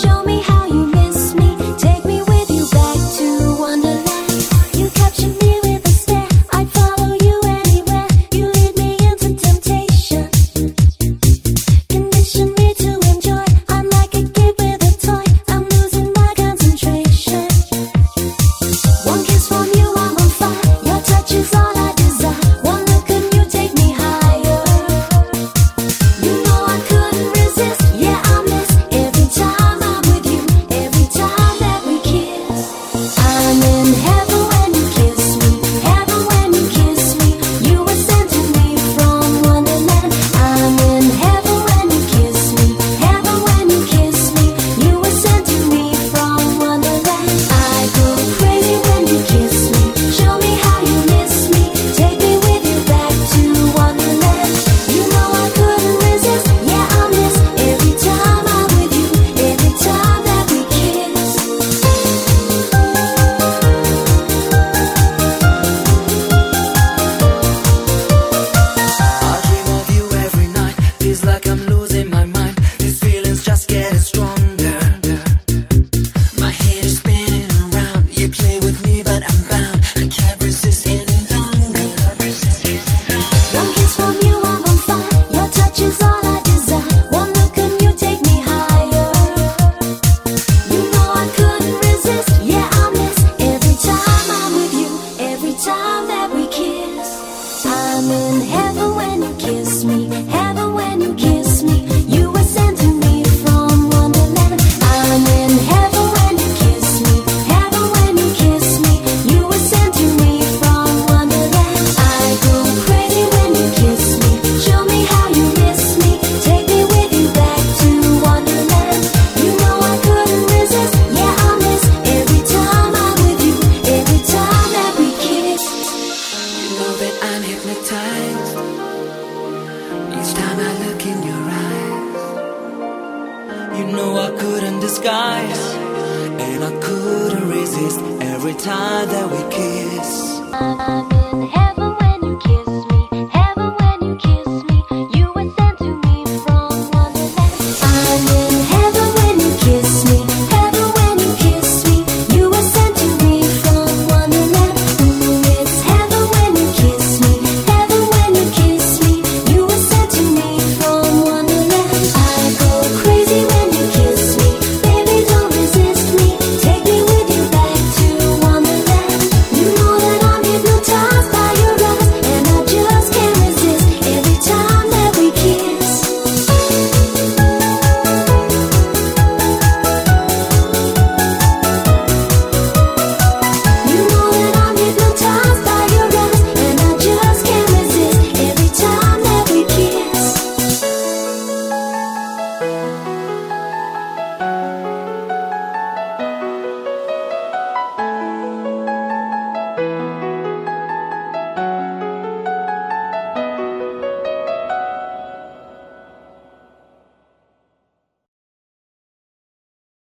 Show me how you miss me. Take me with you back to Wonderland. You captured me with a stare. I'd follow you anywhere. You lead me into temptation. Condition me to enjoy. I'm like a kid with a toy. I'm losing my concentration. One kiss from you, I'm on fire. Your touch is all I desire. One look and you take me higher. You know I couldn't resist. Yeah, I miss every time I'm with you. Every time that we kiss. I'm in heaven when you kiss me. Heaven when you kiss me. You were sent to me from Wonderland. I'm in heaven when you kiss me. Heaven when you kiss me. You were sent to me from Wonderland. I go crazy when you kiss me. Show me how you miss me. Take me with you back to Wonderland. You know I couldn't resist. Yeah, I miss every time I'm with you. Every time that we kiss. I dream of you every night. Feels like I'm losing my mind. These feelings just getting stronger. My head is spinning around. You play with me, but I'm bound. I can't resist any longer. One kiss from you, I'm on fire. Your touch is all I desire. One look and you take me higher. You know I couldn't resist. Yeah, I miss every time I'm with you. Every time that we kiss. I'm in heaven when you kiss me. Heaven when you kiss me. You were sent to me from Wonderland. I'm in heaven when you kiss me. Heaven when you kiss me. You were sent to me from Wonderland. I go crazy when you kiss me. Show me how you miss me. Take me with you back to Wonderland. You know I couldn't resist. Yeah, I miss every time I'm with you. Every time that we kiss. You know that I'm hypnotized. Each time I look in your eyes. You know I couldn't disguise. And I couldn't resist every time that we kiss.